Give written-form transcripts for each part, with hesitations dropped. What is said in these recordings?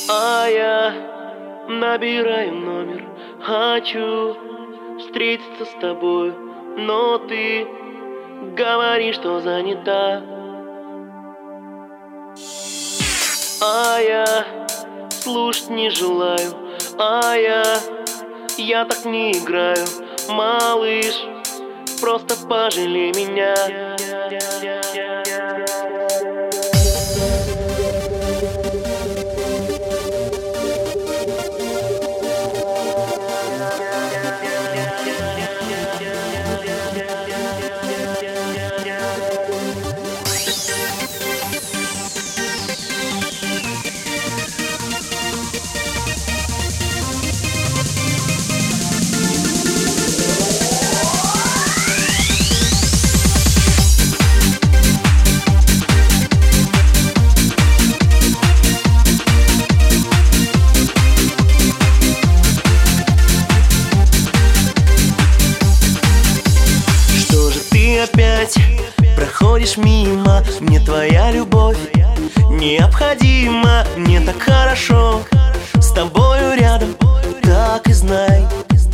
А я набираю номер, хочу встретиться с тобой, но ты говоришь, что занята. А я слушать не желаю, я так не играю, малыш, просто пожалей меня. Опять проходишь мимо, мне твоя любовь необходима. Мне так хорошо с тобою рядом, так и знай.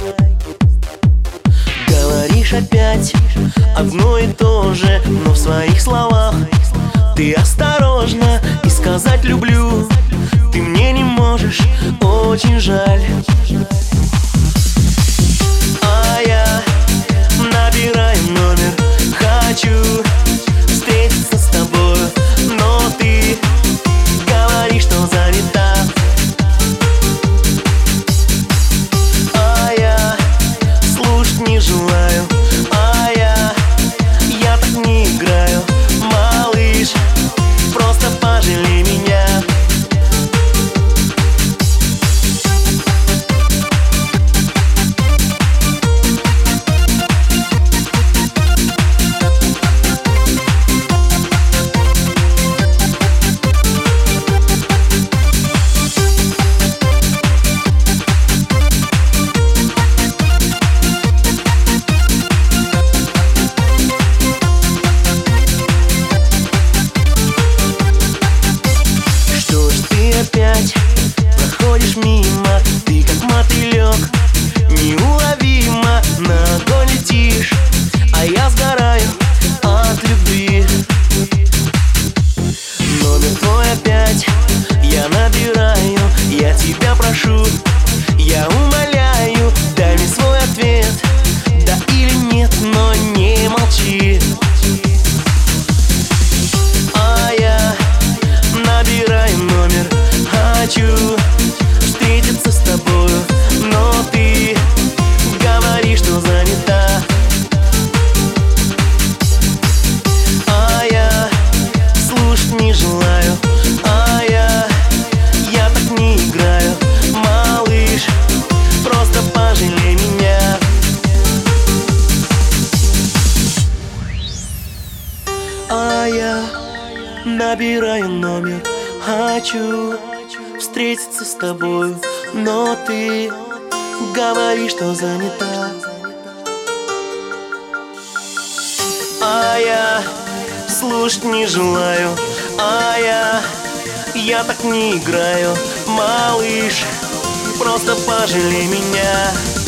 Говоришь опять одно и то же, но в своих словах ты осторожна, и сказать люблю ты мне не можешь, очень жаль. А я набираю номер, хочу встретиться с тобою, но ты говоришь, что занята. А я слушать не желаю, я так не играю, малыш, просто пожалей меня. Опять проходишь мимо, ты как мотылек, неуловимо на огонь летишь, а я сгораю от любви. Номер твой опять я набираю, я тебя прошу, я умоляю, дай мне свой ответ, да или нет, но не молчи. А я набираю номер, хочу встретиться с тобою, но ты говоришь, что занята. А я слушать не желаю, я так не играю, малыш, просто пожалей меня. А я набираю номер, хочу встретиться с тобою, но ты говоришь, что занята. А я слушать не желаю, я так не играю, малыш, просто пожалей меня.